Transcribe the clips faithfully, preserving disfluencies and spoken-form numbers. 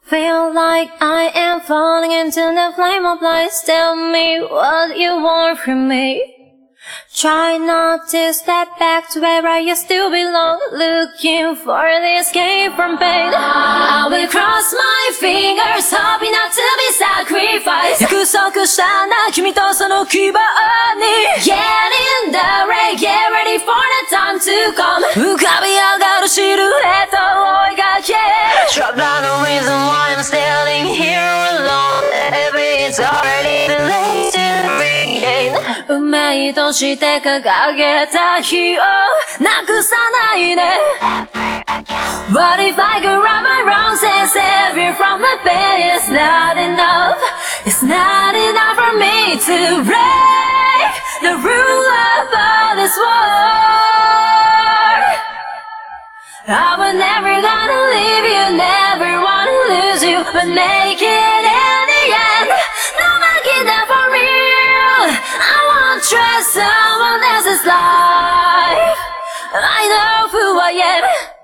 Feel like I am falling into the flame of lights. Tell me what you want from me. Try not to step back to where I used to belong. Looking for the escape from pain. I will cross my fingers, hoping not to be sacrificed. 約束したな君とその希望に Get in the rain, get ready for the time to come. 浮かび上がるシルエットを追いかけ Drop down the reason why I'm standing here alone. Maybe it's already too late to regain. 運命として掲げた日をなくさないで What if I could right my wrongs and save you from the pain? It's not enough. It's not enough for me to break the rule of all this world. I was never gonna leave you, never wanna lose you, but make it in the end. No making that for real. I won't trust someone else's life. I know who I am.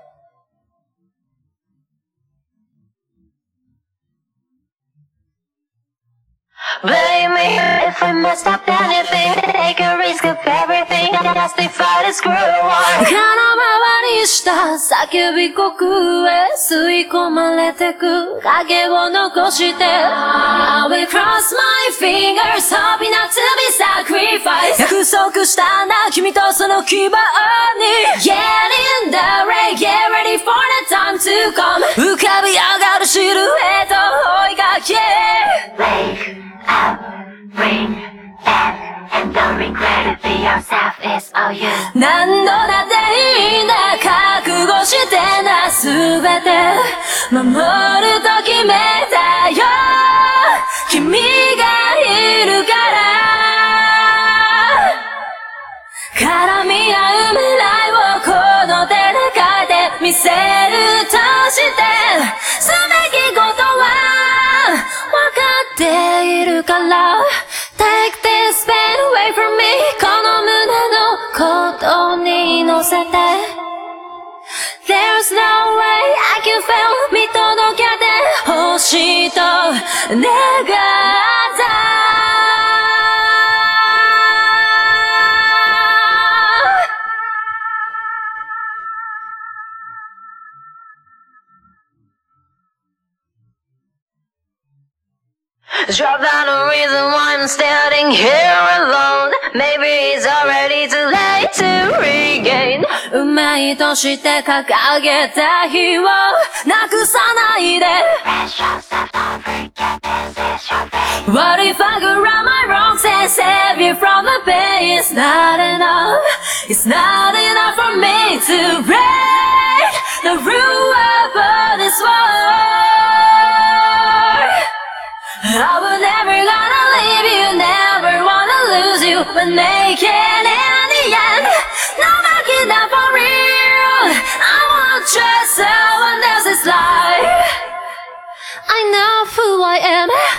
Blame me if I messed up anything. Take a risk of everything. Justify this cruel one. 空回りした叫び国へ吸い込まれてく影を残して I will cross my fingers, hoping not to be sacrificed. 約束したな君とその希望に Get in the rain, get ready for the time to come. 浮かび上がるシルエットを追いかけ Wake up, bring back, and don't regret it, be yourself, it's all you. 何度だっていいんだ覚悟してな全て守ると決めたよ君がいるから絡み合う未来をこの手で変えてみせるとしてすべきことは分かっているから Take this pain away from me この胸のことに乗せて There's no way I can fail 見届けてほしいと願ったDrop down the reason why I'm standing here alone. Maybe it's already too late to regain. 運命として掲げた日をなくさないで Rest yourself, don't forget this is your fate. What if I could right my wrongs and save you from the pain? It's not enough. It's not enough for me to break the rule of all this world. I was never gonna leave you, never wanna lose you, but make it in the end. No making that for real. I won't trust someone else's life. I know who I am.